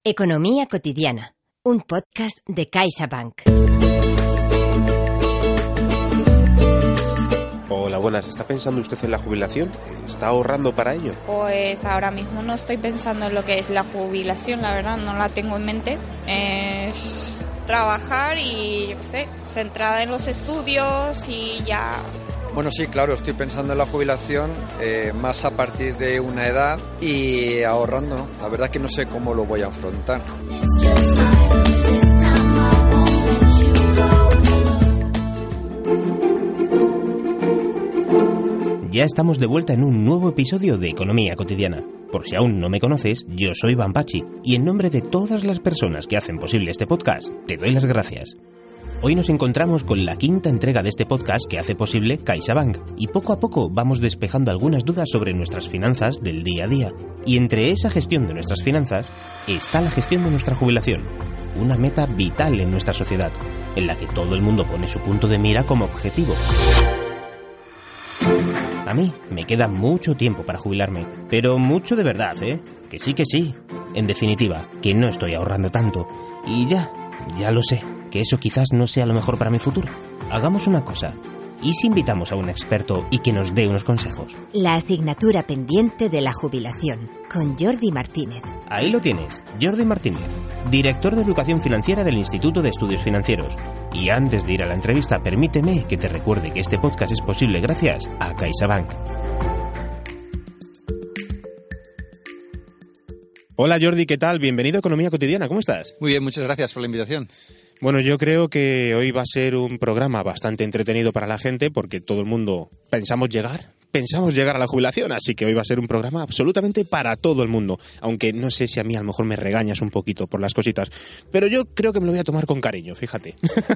Economía cotidiana, un podcast de CaixaBank. Hola, buenas. ¿Está pensando usted en la jubilación? ¿Está ahorrando para ello? Pues ahora mismo no estoy pensando en lo que es la jubilación, la verdad, no la tengo en mente. Es trabajar y, yo qué sé, centrada en los estudios y ya. Bueno, sí, claro, estoy pensando en la jubilación más a partir de una edad y ahorrando, ¿no? La verdad es que no sé cómo lo voy a afrontar. Ya estamos de vuelta en un nuevo episodio de Economía Cotidiana. Por si aún no me conoces, yo soy Iván Pachi y en nombre de todas las personas que hacen posible este podcast, te doy las gracias. Hoy nos encontramos con la quinta entrega de este podcast que hace posible CaixaBank y poco a poco vamos despejando algunas dudas sobre nuestras finanzas del día a día. Y entre esa gestión de nuestras finanzas está la gestión de nuestra jubilación, una meta vital en nuestra sociedad, en la que todo el mundo pone su punto de mira como objetivo. A mí me queda mucho tiempo para jubilarme, pero mucho de verdad, ¿eh? Que sí. En definitiva, que no estoy ahorrando tanto. Y ya lo sé, que eso quizás no sea lo mejor para mi futuro. Hagamos una cosa. ¿Y si invitamos a un experto y que nos dé unos consejos? La asignatura pendiente de la jubilación, con Jordi Martínez. Ahí lo tienes, Jordi Martínez, director de Educación Financiera del Instituto de Estudios Financieros. Y antes de ir a la entrevista, permíteme que te recuerde que este podcast es posible gracias a CaixaBank. Hola Jordi, ¿qué tal? Bienvenido a Economía Cotidiana, ¿cómo estás? Muy bien, muchas gracias por la invitación. Bueno, yo creo que hoy va a ser un programa bastante entretenido para la gente porque todo el mundo pensamos llegar a la jubilación, así que hoy va a ser un programa absolutamente para todo el mundo, aunque no sé si a mí a lo mejor me regañas un poquito por las cositas, pero yo creo que me lo voy a tomar con cariño, fíjate.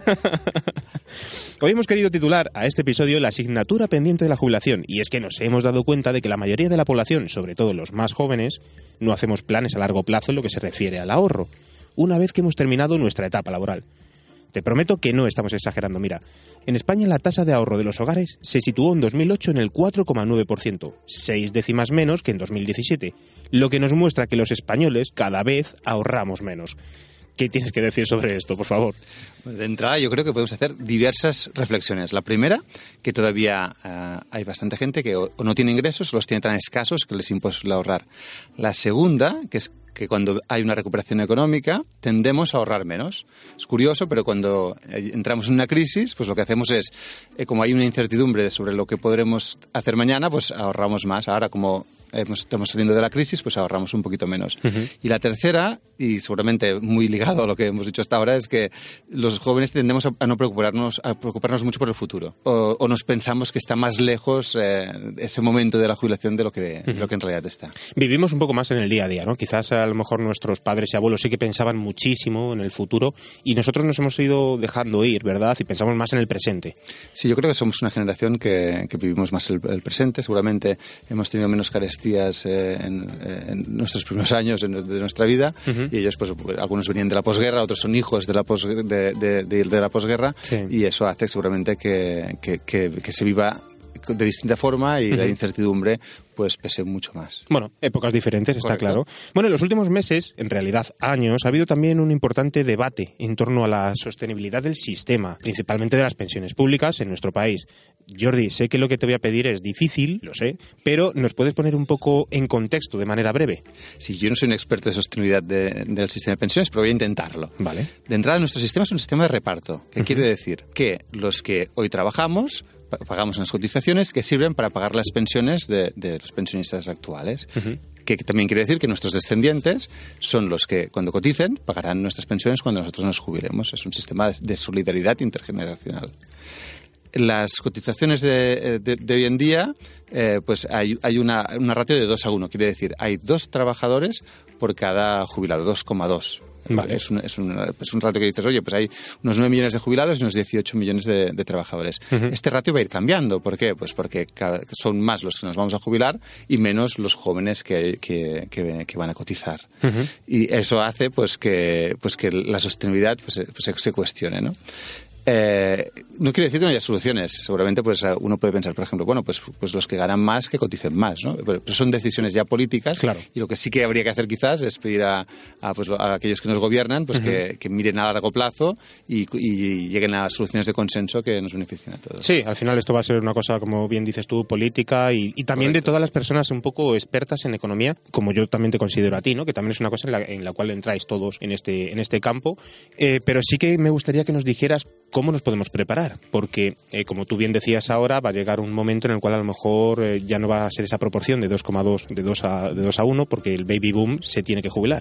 Hoy hemos querido titular a este episodio la asignatura pendiente de la jubilación, y es que nos hemos dado cuenta de que la mayoría de la población, sobre todo los más jóvenes, no hacemos planes a largo plazo en lo que se refiere al ahorro, una vez que hemos terminado nuestra etapa laboral. Te prometo que no estamos exagerando. Mira, en España la tasa de ahorro de los hogares se situó en 2008 en el 4,9%, 6 décimas menos que en 2017, lo que nos muestra que los españoles cada vez ahorramos menos. ¿Qué tienes que decir sobre esto, por favor? De entrada, yo creo que podemos hacer diversas reflexiones. La primera, que todavía hay bastante gente que o no tiene ingresos o los tiene tan escasos que les es imposible ahorrar. La segunda, que es que cuando hay una recuperación económica tendemos a ahorrar menos. Es curioso, pero cuando entramos en una crisis, pues lo que hacemos es, como hay una incertidumbre sobre lo que podremos hacer mañana, pues ahorramos más. Ahora, como estamos saliendo de la crisis, pues ahorramos un poquito menos. Uh-huh. Y la tercera, y seguramente muy ligado a lo que hemos dicho hasta ahora, es que los jóvenes tendemos a no preocuparnos mucho por el futuro. O nos pensamos que está más lejos ese momento de la jubilación de lo que en realidad está. Vivimos un poco más en el día a día, ¿no? Quizás a lo mejor nuestros padres y abuelos sí que pensaban muchísimo en el futuro y nosotros nos hemos ido dejando ir, ¿verdad? Y pensamos más en el presente. Sí, yo creo que somos una generación que vivimos más el presente. Seguramente hemos tenido menos carestías en nuestros primeros años de nuestra vida. Uh-huh. Y ellos, pues algunos venían de la posguerra, otros son hijos de la posguerra, sí. Y eso hace seguramente que se viva de distinta forma y la incertidumbre pues pese mucho más. Bueno, épocas diferentes, está Correcto. Claro. Bueno, en los últimos meses, en realidad años, ha habido también un importante debate en torno a la sostenibilidad del sistema, principalmente de las pensiones públicas en nuestro país. Jordi, sé que lo que te voy a pedir es difícil, lo sé, pero ¿nos puedes poner un poco en contexto de manera breve? Sí, yo no soy un experto de sostenibilidad del sistema de pensiones, pero voy a intentarlo. Vale. De entrada, nuestro sistema es un sistema de reparto, que quiere decir que los que hoy trabajamos pagamos unas cotizaciones que sirven para pagar las pensiones de los pensionistas actuales. Uh-huh. Que también quiere decir que nuestros descendientes son los que, cuando coticen, pagarán nuestras pensiones cuando nosotros nos jubilemos. Es un sistema de solidaridad intergeneracional. Las cotizaciones de hoy en día, pues hay una ratio de 2:1. Quiere decir, hay 2 trabajadores por cada jubilado, 2,2. Vale. Es un ratio que dices, oye, pues hay unos 9 millones de jubilados y unos 18 millones de trabajadores. Uh-huh. Este ratio va a ir cambiando. ¿Por qué? Pues porque son más los que nos vamos a jubilar y menos los jóvenes que van a cotizar. Uh-huh. Y eso hace pues que la sostenibilidad se cuestione, ¿no? No quiero decir que no haya soluciones. Seguramente pues uno puede pensar, por ejemplo, bueno, pues los que ganan más que coticen más, ¿no? Pero son decisiones ya políticas. Claro. Y lo que sí que habría que hacer quizás es pedir a aquellos que nos gobiernan pues que miren a largo plazo y lleguen a soluciones de consenso que nos beneficien a todos. Sí, al final esto va a ser una cosa, como bien dices tú, política y también de todas las personas un poco expertas en economía, como yo también te considero a ti, ¿no? Que también es una cosa en la cual entráis todos en este campo. Pero sí que me gustaría que nos dijeras cómo nos podemos preparar, porque como tú bien decías ahora, va a llegar un momento en el cual a lo mejor ya no va a ser esa proporción de 2,2 de 2 a 1, porque el baby boom se tiene que jubilar.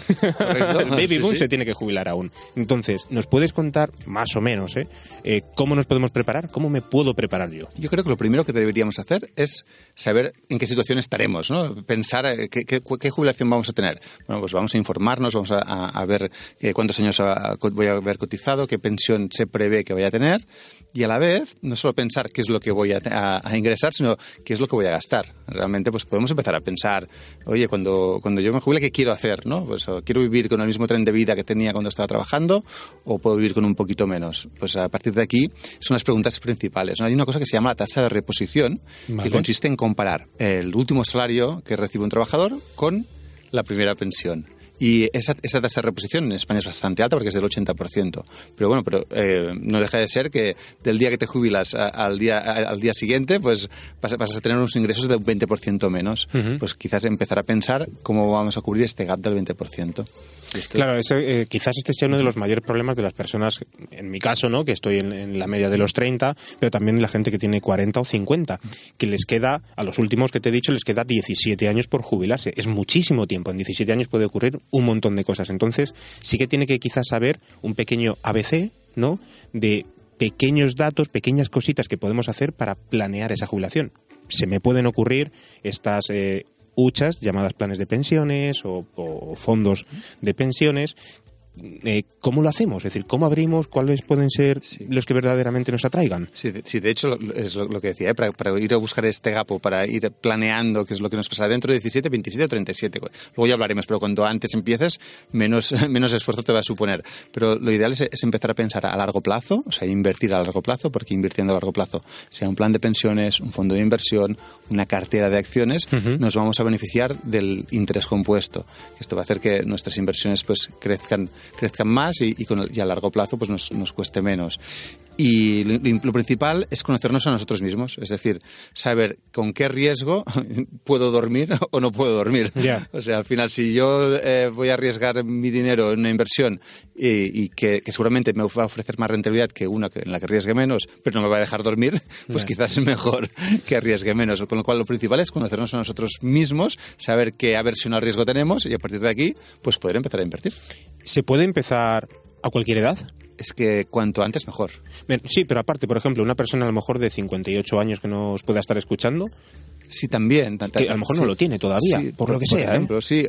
El baby boom se tiene que jubilar aún. Entonces, ¿nos puedes contar más o menos cómo nos podemos preparar? ¿Cómo me puedo preparar yo? Yo creo que lo primero que deberíamos hacer es saber en qué situación estaremos, ¿no? Pensar qué jubilación vamos a tener. Bueno, pues vamos a informarnos, vamos a ver cuántos años voy a haber cotizado, qué pensión se prevé que vaya a tener, y a la vez no solo pensar qué es lo que voy a ingresar, sino qué es lo que voy a gastar. Realmente pues podemos empezar a pensar, oye, cuando yo me jubile, ¿qué quiero hacer? ¿No? Pues quiero vivir con el mismo tren de vida que tenía cuando estaba trabajando, o puedo vivir con un poquito menos. Pues a partir de aquí son las preguntas principales, ¿no? Hay una cosa que se llama la tasa de reposición, que consiste en comparar el último salario que recibe un trabajador con la primera pensión. Y esa tasa de reposición en España es bastante alta porque es del 80%. Pero bueno, no deja de ser que del día que te jubilas al día siguiente, pues vas a tener unos ingresos del 20% menos. Pues quizás empezar a pensar cómo vamos a cubrir este gap del 20%. Claro, quizás este sea uno de los mayores problemas de las personas, en mi caso, ¿no? Que estoy en la media de los 30, pero también la gente que tiene 40 o 50, que les queda, a los últimos que te he dicho, les queda 17 años por jubilarse. Es muchísimo tiempo. En 17 años puede ocurrir un montón de cosas. Entonces, sí que tiene que quizás saber un pequeño ABC, ¿no? De pequeños datos, pequeñas cositas que podemos hacer para planear esa jubilación. Se me pueden ocurrir estas huchas llamadas planes de pensiones o fondos de pensiones. ¿Cómo lo hacemos? Es decir, ¿cómo abrimos? ¿Cuáles pueden ser los que verdaderamente nos atraigan? Sí, de hecho es lo que decía, para ir a buscar este gap, para ir planeando qué es lo que nos pasa dentro de 17, 27 o 37. Luego ya hablaremos, pero cuanto antes empieces, menos esfuerzo te va a suponer. Pero lo ideal es empezar a pensar a largo plazo, o sea, invertir a largo plazo, porque invirtiendo a largo plazo, sea un plan de pensiones, un fondo de inversión, una cartera de acciones, nos vamos a beneficiar del interés compuesto. Esto va a hacer que nuestras inversiones pues crezcan más y a largo plazo pues nos cueste menos. Y lo principal es conocernos a nosotros mismos, es decir, saber con qué riesgo puedo dormir o no puedo dormir. Yeah. O sea, al final, si yo voy a arriesgar mi dinero en una inversión y que seguramente me va a ofrecer más rentabilidad que una en la que arriesgue menos, pero no me va a dejar dormir, pues quizás es mejor que arriesgue menos. Con lo cual, lo principal es conocernos a nosotros mismos, saber qué aversión al riesgo tenemos y a partir de aquí, pues poder empezar a invertir. ¿Se puede empezar a cualquier edad? Es que cuanto antes mejor. Sí, pero aparte, por ejemplo, una persona a lo mejor de 58 años que nos pueda estar escuchando, sí, también. Que a lo mejor no lo tiene todavía, sí, por lo que sea. Por ejemplo, sí.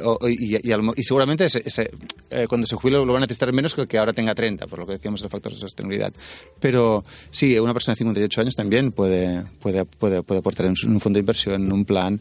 Y seguramente cuando se jubile lo van a necesitar menos que el que ahora tenga 30, por lo que decíamos del factor de sostenibilidad. Pero sí, una persona de 58 años también puede aportar en un fondo de inversión, en un plan,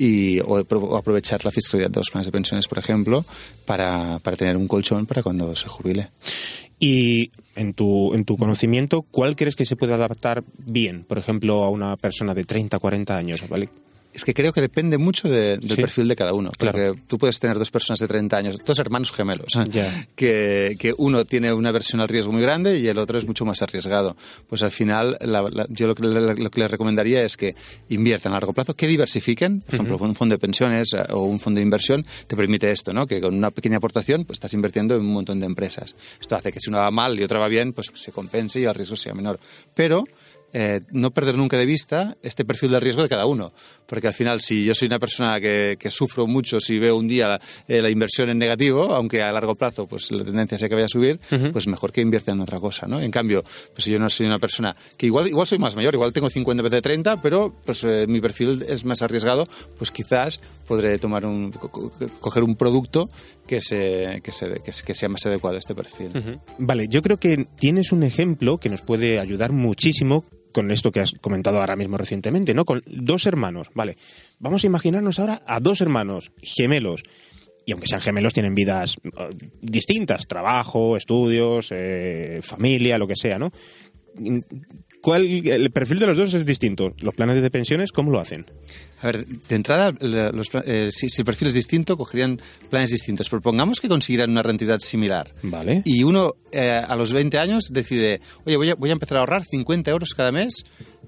o aprovechar la fiscalidad de los planes de pensiones, por ejemplo, para tener un colchón para cuando se jubile. Y en tu conocimiento, ¿cuál crees que se puede adaptar bien, por ejemplo, a una persona de 30, 40 años, ¿vale? Es que creo que depende mucho del perfil de cada uno. Porque claro, tú puedes tener dos personas de 30 años, dos hermanos gemelos, que uno tiene una aversión al riesgo muy grande y el otro es mucho más arriesgado. Pues al final, yo lo que les recomendaría es que inviertan a largo plazo, que diversifiquen. Por ejemplo, un fondo de pensiones o un fondo de inversión te permite esto, ¿no? Que con una pequeña aportación pues estás invirtiendo en un montón de empresas. Esto hace que si una va mal y otra va bien, pues se compense y el riesgo sea menor. Pero no perder nunca de vista este perfil de riesgo de cada uno, porque al final si yo soy una persona que sufro mucho si veo un día la inversión en negativo, aunque a largo plazo pues la tendencia sea que vaya a subir, pues mejor que invierta en otra cosa, ¿no? En cambio, pues si yo no soy una persona que igual soy más mayor, igual tengo 50 en vez de 30, pero pues mi perfil es más arriesgado, pues quizás podré coger un producto que sea más adecuado a este perfil. Vale, yo creo que tienes un ejemplo que nos puede ayudar muchísimo con esto que has comentado ahora mismo recientemente, ¿no? Con dos hermanos, vale. Vamos a imaginarnos ahora a dos hermanos gemelos. y aunque sean gemelos tienen vidas distintas, trabajo, estudios, familia, lo que sea, ¿no? El perfil de los dos es distinto. ¿Los planes de pensiones cómo lo hacen? A ver, de entrada, si el perfil es distinto, cogerían planes distintos. Propongamos que consiguieran una rentabilidad similar. Vale. Y uno, a los 20 años, decide, oye, voy a empezar a ahorrar 50 euros cada mes,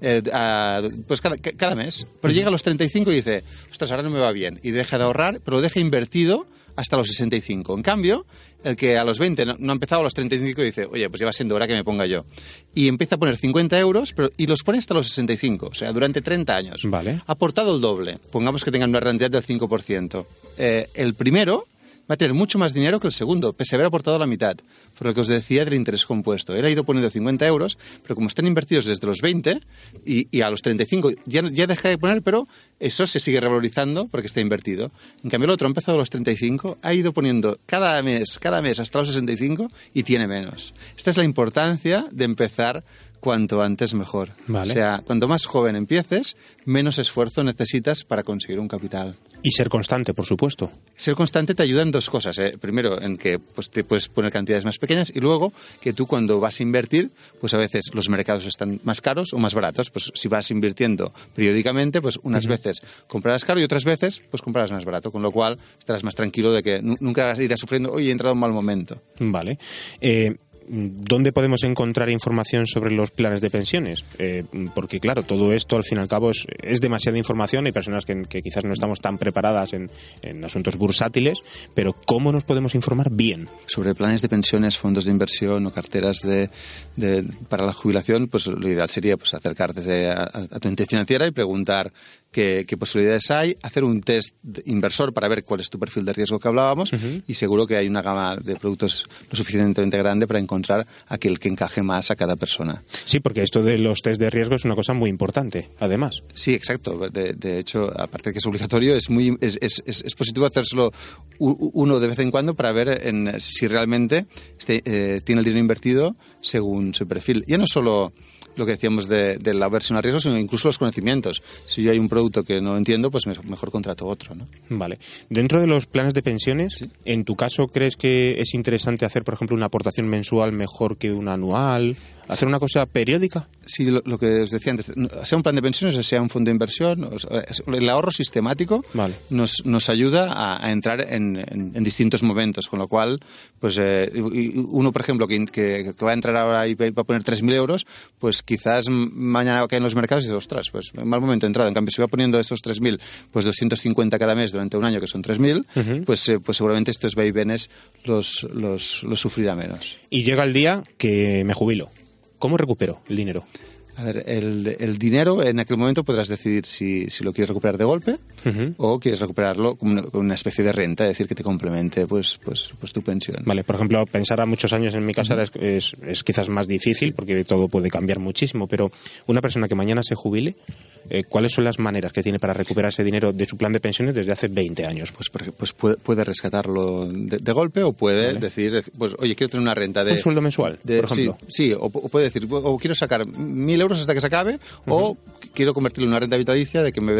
pues cada mes. Pero llega a los 35 y dice, ostras, ahora no me va bien. Y deja de ahorrar, pero lo deja invertido hasta los 65. En cambio, el que a los 20 no ha empezado, a los 35 dice, oye, pues ya va siendo hora que me ponga yo. Y empieza a poner 50 euros y los pone hasta los 65, o sea, durante 30 años. Vale. Ha aportado el doble. Pongamos que tengan una rentabilidad del 5%. El primero va a tener mucho más dinero que el segundo, pese a haber aportado la mitad, por lo que os decía del interés compuesto. Él ha ido poniendo 50 euros, pero como están invertidos desde los 20 y a los 35 ya deja de poner, pero eso se sigue revalorizando porque está invertido. En cambio, el otro ha empezado a los 35, ha ido poniendo cada mes hasta los 65 y tiene menos. Esta es la importancia de empezar cuanto antes mejor. Vale. O sea, cuanto más joven empieces, menos esfuerzo necesitas para conseguir un capital. Y ser constante, por supuesto. Ser constante te ayuda en dos cosas. Primero, en que pues, te puedes poner cantidades más pequeñas, y luego que tú cuando vas a invertir, pues a veces los mercados están más caros o más baratos. Pues si vas invirtiendo periódicamente, pues unas veces comprarás caro y otras veces pues comprarás más barato, con lo cual estarás más tranquilo de que nunca irás sufriendo, oye, he entrado en un mal momento. Vale. ¿Dónde podemos encontrar información sobre los planes de pensiones? Porque claro, todo esto al fin y al cabo es demasiada información. Hay personas que quizás no estamos tan preparadas en asuntos bursátiles, pero ¿cómo nos podemos informar bien? Sobre planes de pensiones, fondos de inversión o carteras para la jubilación, pues lo ideal sería pues acercarte a tu entidad financiera y preguntar qué posibilidades hay, hacer un test inversor para ver cuál es tu perfil de riesgo que hablábamos, y seguro que hay una gama de productos lo suficientemente grande para encontrar aquel que encaje más a cada persona. Sí, porque esto de los test de riesgo es una cosa muy importante, además. Sí, exacto. De hecho, aparte de que es obligatorio, es positivo hacérselo uno de vez en cuando para ver si realmente tiene el dinero invertido según su perfil. Ya no solo lo que decíamos de la aversión al riesgo, sino incluso los conocimientos. Si yo hay un producto que no entiendo, pues mejor contrato otro, ¿no? Vale. Dentro de los planes de pensiones, ¿sí? En tu caso, ¿crees que es interesante hacer, por ejemplo, una aportación mensual mejor que una anual? ¿Hacer una cosa periódica? Sí, lo que os decía antes, sea un plan de pensiones o sea un fondo de inversión, el ahorro sistemático nos ayuda a entrar en distintos momentos, con lo cual, pues uno, por ejemplo, que va a entrar ahora y va a poner 3.000 euros, pues quizás mañana va a caer en los mercados y dice, ostras, pues en mal momento he entrado. En cambio, si va poniendo esos 3.000, pues 250 cada mes durante un año, que son 3.000, pues seguramente estos vaivenes los sufrirá menos. Y llega el día que me jubilo. ¿Cómo recupero el dinero? A ver, el dinero en aquel momento podrás decidir si lo quieres recuperar de golpe o quieres recuperarlo como una especie de renta, es decir, que te complemente pues tu pensión. Vale, por ejemplo, pensar a muchos años en mi casa es quizás más difícil porque todo puede cambiar muchísimo, pero una persona que mañana se jubile, ¿cuáles son las maneras que tiene para recuperar ese dinero de su plan de pensiones desde hace 20 años? Pues puede rescatarlo de golpe o puede decir, pues oye, quiero tener una renta de... ¿Un sueldo mensual, por ejemplo? Sí, o puede decir, o quiero sacar 1.000 euros hasta que se acabe, o quiero convertirlo en una renta vitalicia de que me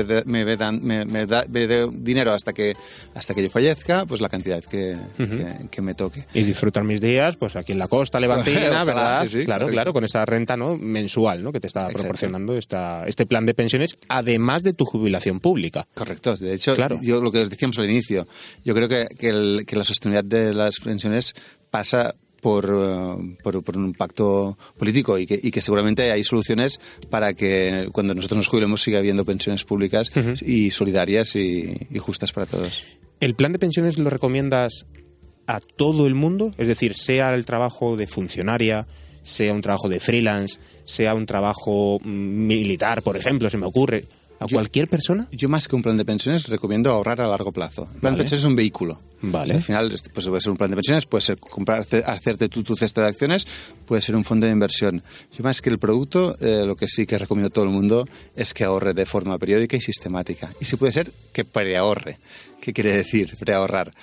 dé dinero hasta que yo fallezca, pues la cantidad que me toque. Y disfrutar mis días, pues aquí en la costa levantina, ¿verdad? Sí, claro, con esa renta, ¿no?, mensual, ¿no?, que te está proporcionando este plan de pensiones, además de tu jubilación pública. Correcto. De hecho, claro. Yo lo que les decíamos al inicio, yo creo que la sostenibilidad de las pensiones pasa por un pacto político y que seguramente hay soluciones para que cuando nosotros nos jubilemos siga habiendo pensiones públicas y solidarias y justas para todos. ¿El plan de pensiones lo recomiendas a todo el mundo? Es decir, sea el trabajo de funcionaria, sea un trabajo de freelance, sea un trabajo militar, por ejemplo, se me ocurre. ¿A cualquier persona? Yo más que un plan de pensiones recomiendo ahorrar a largo plazo. El plan de pensiones es un vehículo. Vale. O sea, al final pues puede ser un plan de pensiones, puede ser hacerte tu cesta de acciones, puede ser un fondo de inversión. Yo más que el producto, lo que sí que recomiendo a todo el mundo es que ahorre de forma periódica y sistemática. Y si puede ser, que preahorre. ¿Qué quiere decir preahorrar?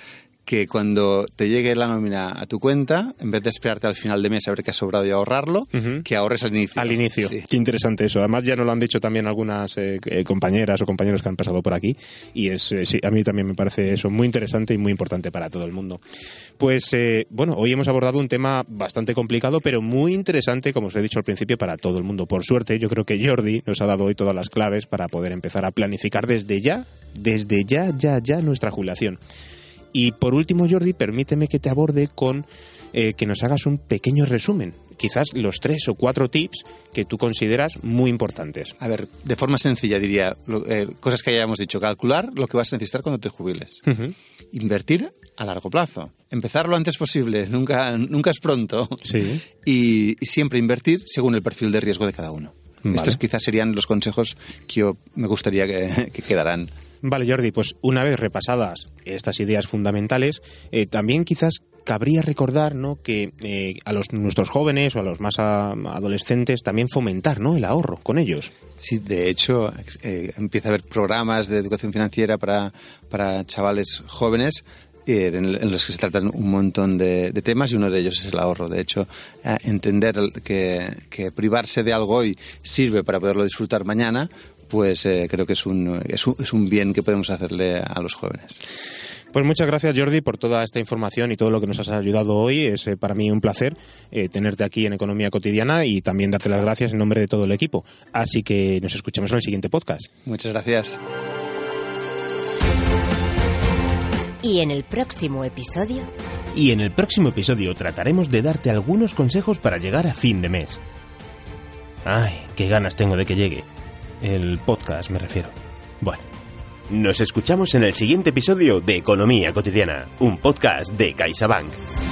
que cuando te llegue la nómina a tu cuenta, en vez de esperarte al final de mes a ver qué ha sobrado y ahorrarlo, que ahorres al inicio. Al inicio. Sí. Qué interesante eso. Además ya nos lo han dicho también algunas compañeras o compañeros que han pasado por aquí y sí, a mí también me parece eso muy interesante y muy importante para todo el mundo. Pues bueno, hoy hemos abordado un tema bastante complicado pero muy interesante, como os he dicho al principio, para todo el mundo. Por suerte, yo creo que Jordi nos ha dado hoy todas las claves para poder empezar a planificar desde ya nuestra jubilación. Y por último, Jordi, permíteme que te aborde con que nos hagas un pequeño resumen. Quizás los 3 o 4 tips que tú consideras muy importantes. A ver, de forma sencilla diría, cosas que ya hemos dicho. Calcular lo que vas a necesitar cuando te jubiles. Invertir a largo plazo. Empezar lo antes posible. Nunca es pronto. Sí. Y siempre invertir según el perfil de riesgo de cada uno. Vale. Estos quizás serían los consejos que yo me gustaría que quedaran. Vale, Jordi, pues una vez repasadas estas ideas fundamentales, también quizás cabría recordar, ¿no?, que a nuestros jóvenes o a los más adolescentes también fomentar, ¿no?, el ahorro con ellos. Sí, de hecho, empieza a haber programas de educación financiera para chavales jóvenes en los que se tratan un montón de temas y uno de ellos es el ahorro. De hecho, entender que privarse de algo hoy sirve para poderlo disfrutar mañana, pues creo que es un bien que podemos hacerle a los jóvenes. Pues muchas gracias, Jordi, por toda esta información y todo lo que nos has ayudado hoy. Es para mí un placer tenerte aquí en Economía Cotidiana y también darte las gracias en nombre de todo el equipo. Así que nos escuchamos en el siguiente podcast. Muchas gracias. Y en el próximo episodio... Y en el próximo episodio trataremos de darte algunos consejos para llegar a fin de mes. Ay, qué ganas tengo de que llegue. El podcast, me refiero. Bueno, nos escuchamos en el siguiente episodio de Economía Cotidiana, un podcast de CaixaBank.